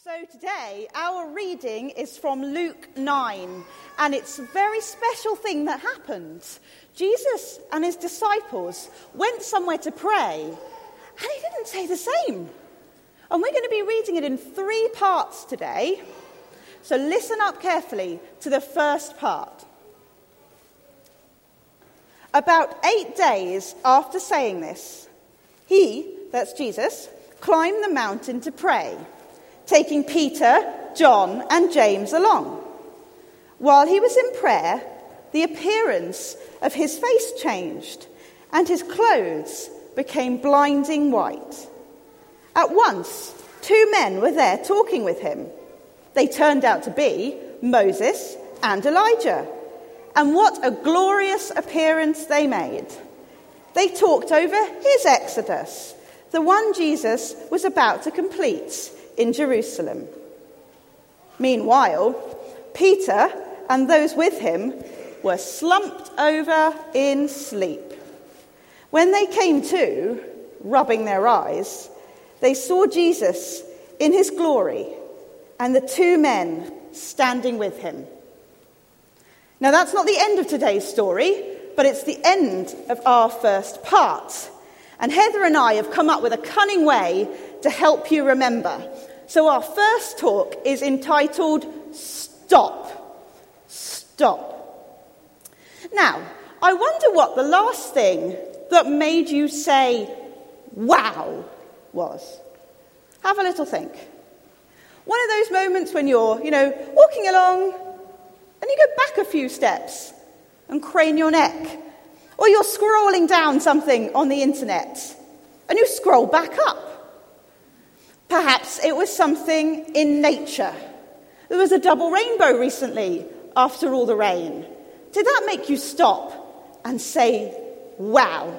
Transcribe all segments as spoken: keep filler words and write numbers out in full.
So today, our reading is from Luke nine, and it's a very special thing that happened. Jesus and his disciples went somewhere to pray, and he didn't say the same. And we're going to be reading it in three parts today. So listen up carefully to the first part. About eight days after saying this, he, that's Jesus, climbed the mountain to pray, taking Peter, John, and James along. While he was in prayer, the appearance of his face changed, and his clothes became blinding white. At once, two men were there talking with him. They turned out to be Moses and Elijah. And what a glorious appearance they made. They talked over his exodus, the one Jesus was about to complete in Jerusalem. Meanwhile, Peter and those with him were slumped over in sleep. When they came to, rubbing their eyes, they saw Jesus in his glory and the two men standing with him. Now, that's not the end of today's story, but it's the end of our first part. And Heather and I have come up with a cunning way to help you remember. So our first talk is entitled Stop. Stop. Now, I wonder what the last thing that made you say, wow, was. Have a little think. One of those moments when you're, you know, walking along and you go back a few steps and crane your neck. Or you're scrolling down something on the internet and you scroll back up. Perhaps it was something in nature. There was a double rainbow recently after all the rain. Did that make you stop and say, wow?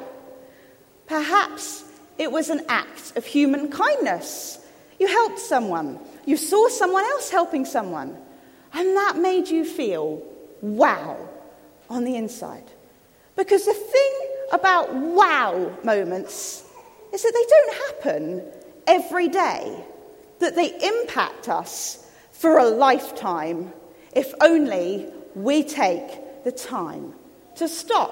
Perhaps it was an act of human kindness. You helped someone. You saw someone else helping someone. And that made you feel, wow, on the inside. Because the thing about wow moments is that they don't happen every day, that they impact us for a lifetime if only we take the time to stop.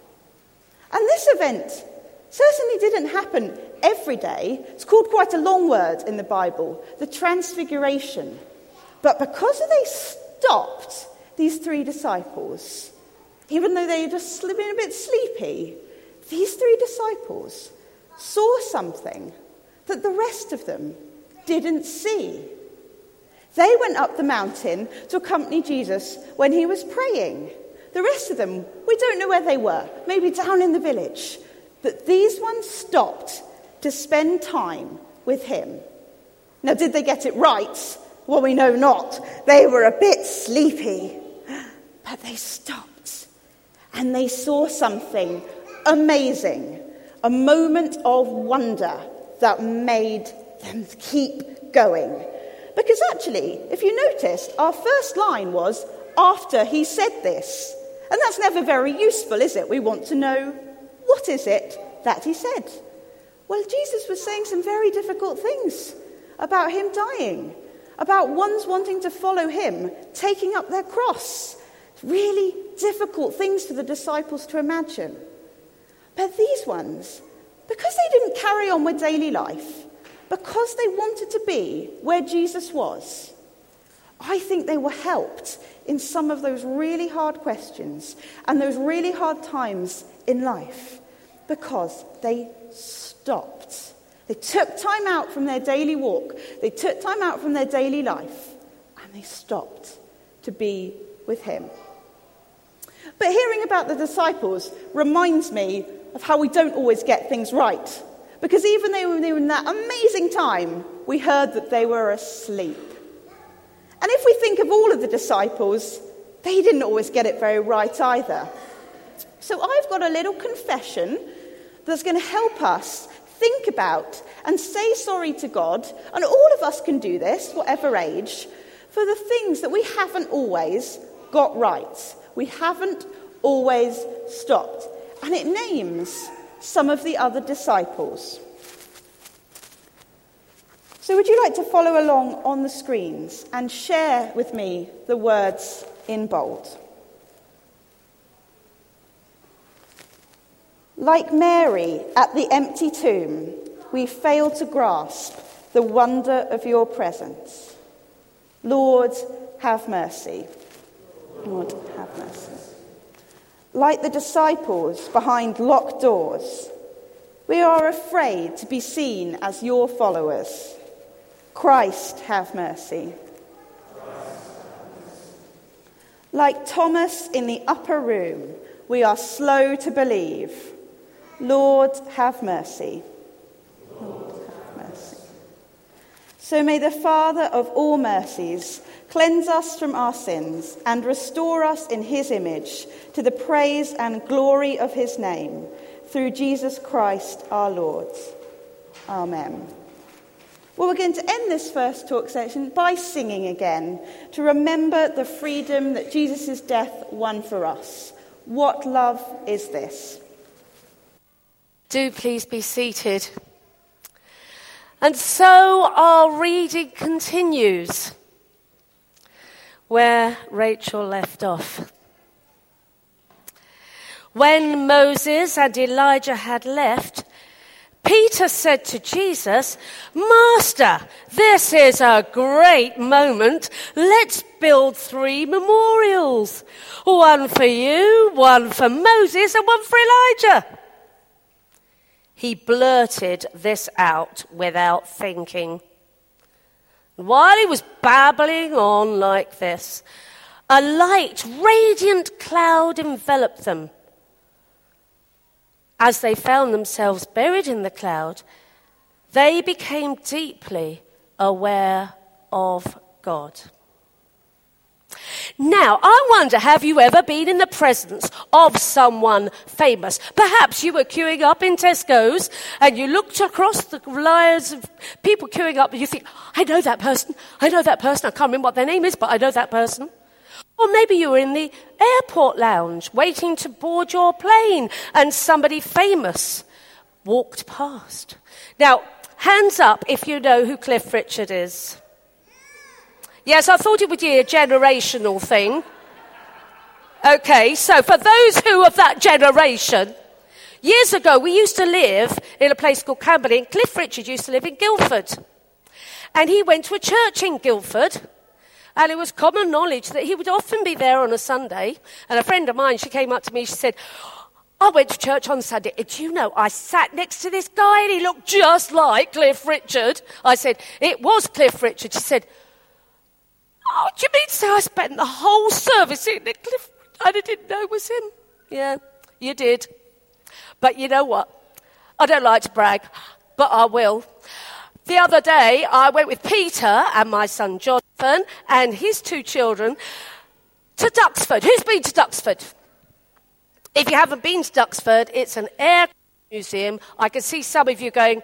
And this event certainly didn't happen every day. It's called quite a long word in the Bible, the Transfiguration. But because they stopped, these three disciples, even though they were just been a bit sleepy, these three disciples saw something that the rest of them didn't see. They went up the mountain to accompany Jesus when he was praying. The rest of them, we don't know where they were, maybe down in the village. But these ones stopped to spend time with him. Now, did they get it right? Well, we know not. They were a bit sleepy. But they stopped. And they saw something amazing. A moment of wonder that made them keep going. Because actually, if you noticed, our first line was, after he said this. And that's never very useful, is it? We want to know, what is it that he said? Well, Jesus was saying some very difficult things about him dying, about ones wanting to follow him, taking up their cross. Really difficult things for the disciples to imagine. But these ones, because they didn't carry on with daily life, because they wanted to be where Jesus was, I think they were helped in some of those really hard questions and those really hard times in life, because they stopped. They took time out from their daily walk, they took time out from their daily life, and they stopped to be with him. But hearing about the disciples reminds me of how we don't always get things right. Because even though they were in that amazing time, we heard that they were asleep. And if we think of all of the disciples, they didn't always get it very right either. So I've got a little confession that's going to help us think about and say sorry to God, and all of us can do this, whatever age, for the things that we haven't always got right. We haven't always stopped. And it names some of the other disciples. So would you like to follow along on the screens and share with me the words in bold? Like Mary at the empty tomb, we fail to grasp the wonder of your presence. Lord, have mercy. Lord, have mercy. Like the disciples behind locked doors, we are afraid to be seen as your followers. Christ, have mercy. Like Thomas in the upper room, we are slow to believe. Lord, have mercy. Lord, have mercy. So may the Father of all mercies cleanse us from our sins and restore us in his image to the praise and glory of his name, through Jesus Christ our Lord. Amen. Well, we're going to end this first talk section by singing again to remember the freedom that Jesus' death won for us. What love is this? Do please be seated. And so our reading continues where Rachel left off. When Moses and Elijah had left, Peter said to Jesus, "Master, this is a great moment. Let's build three memorials. One for you, one for Moses, and one for Elijah." He blurted this out without thinking. While he was babbling on like this, a light, radiant cloud enveloped them. As they found themselves buried in the cloud, they became deeply aware of God. Now, I wonder, have you ever been in the presence of someone famous? Perhaps you were queuing up in Tesco's and you looked across the lines of people queuing up and you think, I know that person, I know that person, I can't remember what their name is, but I know that person. Or maybe you were in the airport lounge waiting to board your plane and somebody famous walked past. Now, hands up if you know who Cliff Richard is. Yes, I thought it would be a generational thing. Okay, so for those who are of that generation, years ago we used to live in a place called Camberley, and Cliff Richard used to live in Guildford. And he went to a church in Guildford. And it was common knowledge that he would often be there on a Sunday. And a friend of mine, she came up to me, she said, I went to church on Sunday. And do you know, I sat next to this guy and he looked just like Cliff Richard. I said, it was Cliff Richard. She said, oh, do you mean to say I spent the whole service in it? Cliff, I didn't know it was him. Yeah, you did. But you know what? I don't like to brag, but I will. The other day, I went with Peter and my son Jonathan and his two children to Duxford. Who's been to Duxford? If you haven't been to Duxford, it's an air museum. I can see some of you going,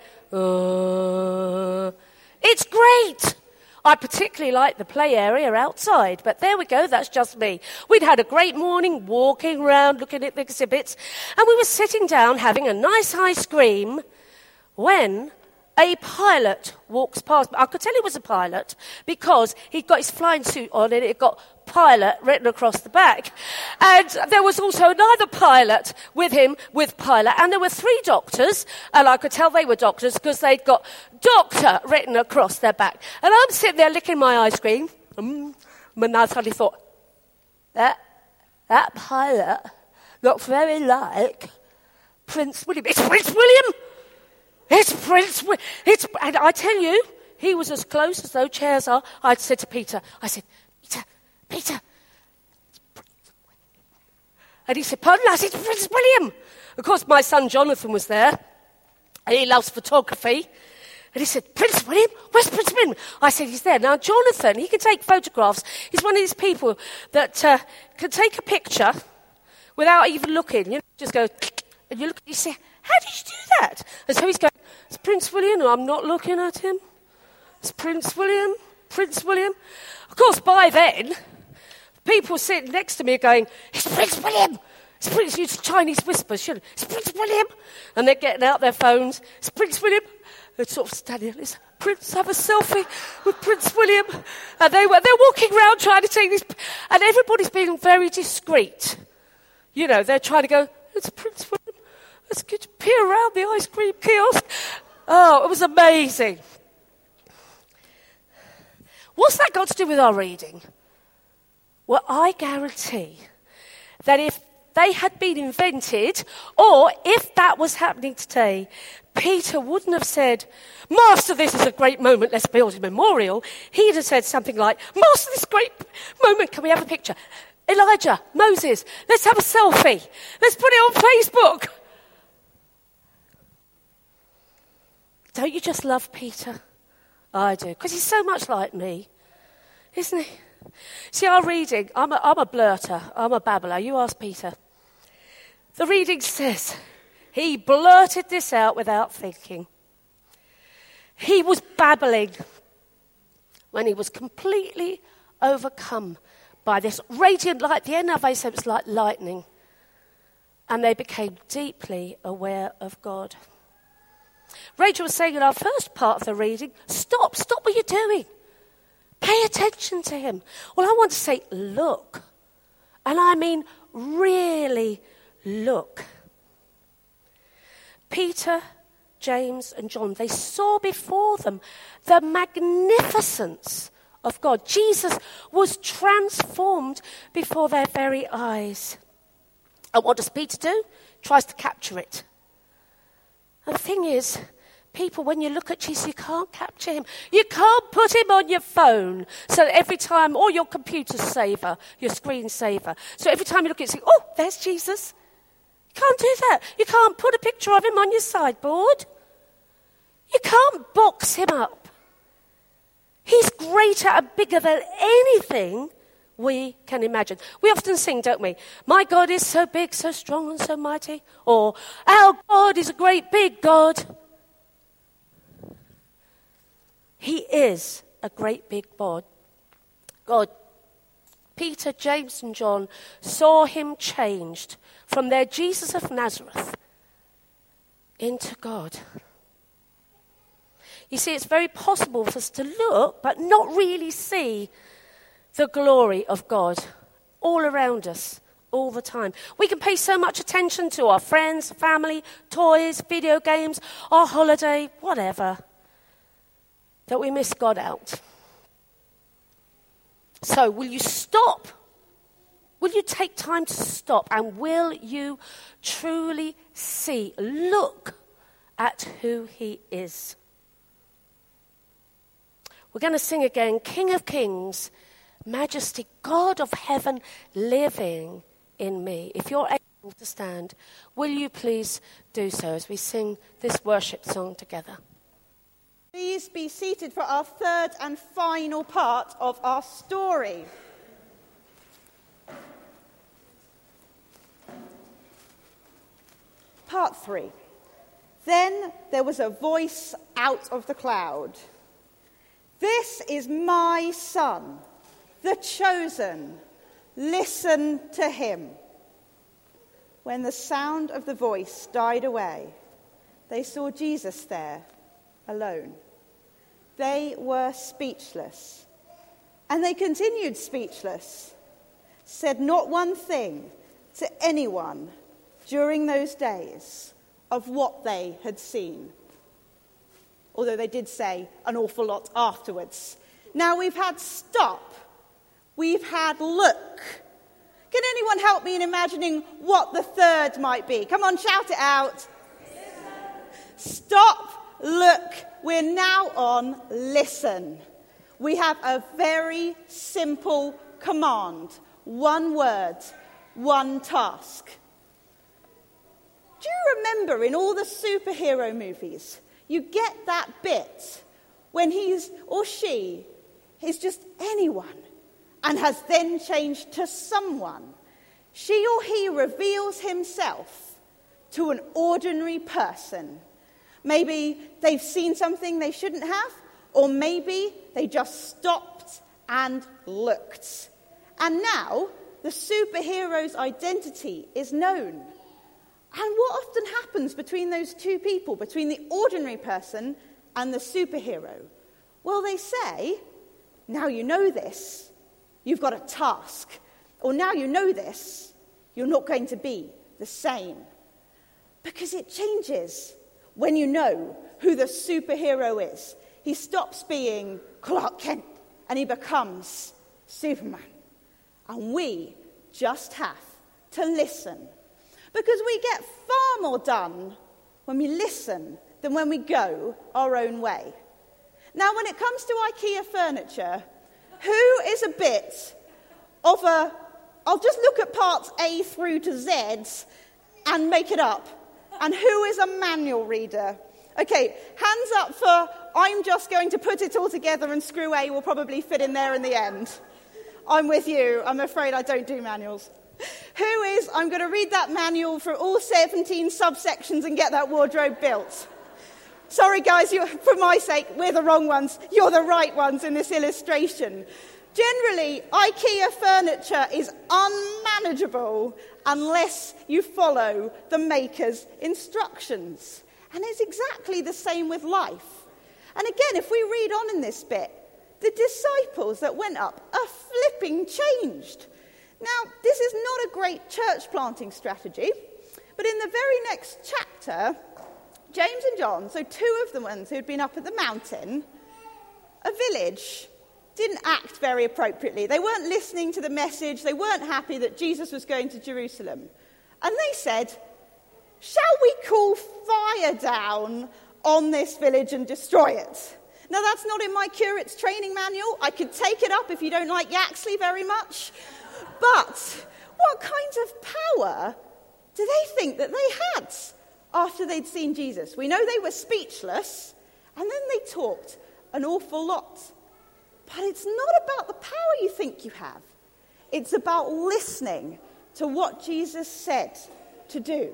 uh, it's great. I particularly like the play area outside, but there we go, that's just me. We'd had a great morning walking around, looking at the exhibits, and we were sitting down having a nice ice cream when a pilot walks past. I could tell he was a pilot because he'd got his flying suit on and it got pilot written across the back. And there was also another pilot with him with pilot. And there were three doctors, and I could tell they were doctors because they'd got doctor written across their back. And I'm sitting there licking my ice cream. Mm, and I suddenly thought, that, that pilot looks very like Prince William. It's Prince William! It's Prince William. It's, and I tell you, he was as close as those chairs are. I said to Peter, I said, Peter, Peter. And he said, pardon? I said, Prince William. Of course, my son Jonathan was there. And he loves photography. And he said, Prince William? Where's Prince William? I said, he's there. Now, Jonathan, he can take photographs. He's one of these people that uh, can take a picture without even looking. You know, just go, and you look, you say, how did you do that? And so he's going, it's Prince William. No, I'm not looking at him. It's Prince William. Prince William. Of course, by then, people sitting next to me are going, it's Prince William. It's Prince, it's Chinese whispers, shouldn't it? It's Prince William. And they're getting out their phones. It's Prince William. They're sort of standing there, let's Prince have a selfie with Prince William. And they were, they're walking around trying to take these, and everybody's being very discreet. You know, they're trying to go, it's Prince William. Let's get peer around the ice cream kiosk. Oh, it was amazing. What's that got to do with our reading? Well, I guarantee that if they had been invented, or if that was happening today, Peter wouldn't have said, Master, this is a great moment, let's build a memorial. He'd have said something like, Master, this great moment, can we have a picture? Elijah, Moses, let's have a selfie. Let's put it on Facebook. Don't you just love Peter? I do, because he's so much like me, isn't he? See, our reading, I'm a, I'm a blurter, I'm a babbler. You ask Peter. The reading says, he blurted this out without thinking. He was babbling when he was completely overcome by this radiant light. The N I V said it was like lightning. And they became deeply aware of God. Rachel was saying in our first part of the reading, stop, stop what you're doing. Pay attention to him. Well, I want to say, look. And I mean, really look. Peter, James, and John, they saw before them the magnificence of God. Jesus was transformed before their very eyes. And what does Peter do? Tries to capture it. And the thing is, people, when you look at Jesus, you can't capture him. You can't put him on your phone so that every time, or your computer saver, your screen saver. So every time you look at it, you say, oh, there's Jesus. You can't do that. You can't put a picture of him on your sideboard. You can't box him up. He's greater and bigger than anything we can imagine. We often sing, don't we? My God is so big, so strong and so mighty. Or, our God is a great big God. He is a great big God. God. Peter, James, and John saw him changed from their Jesus of Nazareth into God. You see, it's very possible for us to look but not really see the glory of God all around us, all the time. We can pay so much attention to our friends, family, toys, video games, our holiday, whatever, that we miss God out. So, will you stop? Will you take time to stop? And will you truly see, look at who he is? We're going to sing again, King of Kings, Majesty, God of heaven, living in me. If you're able to stand, will you please do so as we sing this worship song together? Please be seated for our third and final part of our story. Part three. Then there was a voice out of the cloud. This is my son, the chosen. Listen to him. When the sound of the voice died away, they saw Jesus there, alone. They were speechless. And they continued speechless, said not one thing to anyone during those days of what they had seen. Although they did say an awful lot afterwards. Now we've had stop. We've had look. Can anyone help me in imagining what the third might be? Come on, shout it out. Stop, look. We're now on listen. We have a very simple command. One word, one task. Do you remember in all the superhero movies, you get that bit when he's or she is just anyone and has then changed to someone. She or he reveals himself to an ordinary person. Maybe they've seen something they shouldn't have, or maybe they just stopped and looked. And now the superhero's identity is known. And what often happens between those two people, between the ordinary person and the superhero? Well, they say, now you know this, you've got a task. Or now you know this, you're not going to be the same. Because it changes when you know who the superhero is. He stops being Clark Kent and he becomes Superman. And we just have to listen. Because we get far more done when we listen than when we go our own way. Now, when it comes to IKEA furniture, who is a bit of a, I'll just look at parts A through to Z and make it up? And who is a manual reader? Okay, hands up for I'm just going to put it all together and screw A will probably fit in there in the end. I'm with you. I'm afraid I don't do manuals. Who is I'm going to read that manual for all seventeen subsections and get that wardrobe built? Sorry, guys, you, for my sake, we're the wrong ones. You're the right ones in this illustration. Generally, IKEA furniture is unmanageable unless you follow the maker's instructions. And it's exactly the same with life. And again, if we read on in this bit, the disciples that went up are flipping changed. Now, this is not a great church planting strategy, but in the very next chapter, James and John, so two of the ones who'd been up at the mountain, a village, didn't act very appropriately. They weren't listening to the message. They weren't happy that Jesus was going to Jerusalem. And they said, shall we call fire down on this village and destroy it? Now, that's not in my curate's training manual. I could take it up if you don't like Yaxley very much. But what kinds of power do they think that they had after they'd seen Jesus? We know they were speechless, and then they talked an awful lot. But it's not about the power you think you have. It's about listening to what Jesus said to do.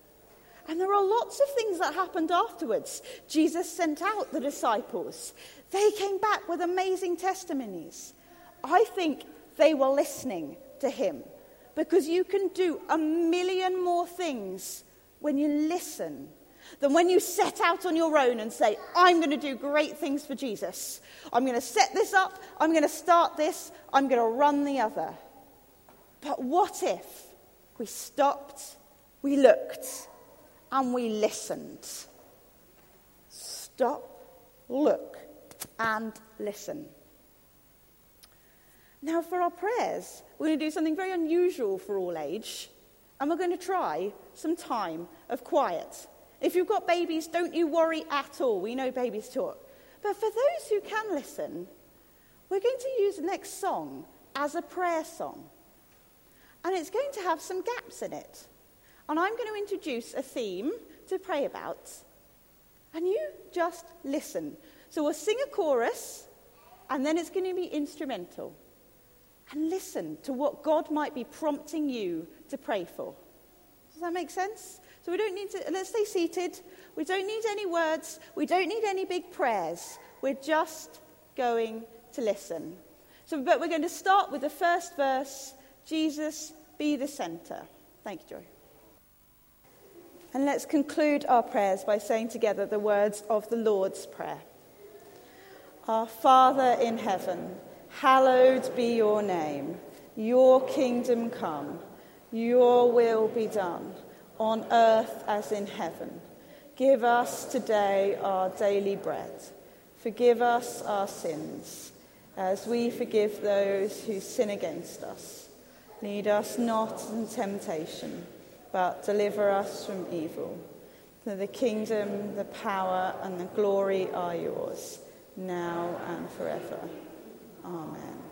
And there are lots of things that happened afterwards. Jesus sent out the disciples. They came back with amazing testimonies. I think they were listening to him, because you can do a million more things when you listen than when you set out on your own and say, I'm going to do great things for Jesus. I'm going to set this up. I'm going to start this. I'm going to run the other. But what if we stopped, we looked, and we listened? Stop, look, and listen. Now, for our prayers, we're going to do something very unusual for all age, and we're going to try some time of quiet. If you've got babies, don't you worry at all. We know babies talk. But for those who can listen, we're going to use the next song as a prayer song. And it's going to have some gaps in it. And I'm going to introduce a theme to pray about. And you just listen. So we'll sing a chorus, and then it's going to be instrumental. And listen to what God might be prompting you to pray for. Does that make sense? So we don't need to, let's stay seated. We don't need any words. We don't need any big prayers. We're just going to listen. So, but we're going to start with the first verse, Jesus, be the center. Thank you, Joy. And let's conclude our prayers by saying together the words of the Lord's Prayer. Our Father in heaven, hallowed be your name. Your kingdom come. Your will be done, on earth as in heaven. Give us today our daily bread. Forgive us our sins, as we forgive those who sin against us. Lead us not into temptation, but deliver us from evil. For the kingdom, the power, and the glory are yours, now and forever. Amen.